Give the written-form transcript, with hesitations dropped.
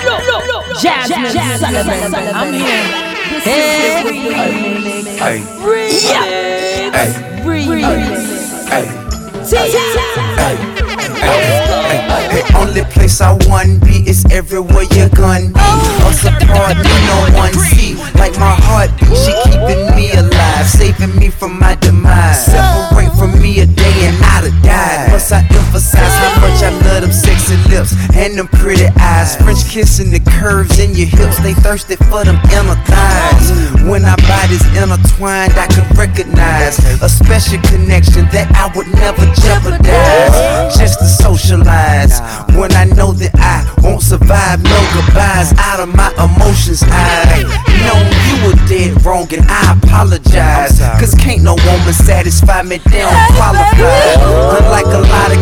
Jasmine Sullivan, I'm here. Hey, only place I want be is everywhere you're gonna be. Us apart, no one see. Like my heartbeat, she keeping me alive, saving me from my demise. Separate from me a day and I'd have died. Plus I emphasize how much I love them sexy lips and them pretty eyes. French kissing the curves in your hips, they thirsty for them inner thighs. When our bodies intertwined, I could recognize a special connection that I would never jeopardize. Just to socialize, when I know that I won't survive, no goodbyes. Out of my emotions, I know you were dead wrong and I apologize. Cause can't no woman satisfy me, they don't qualify. Unlike a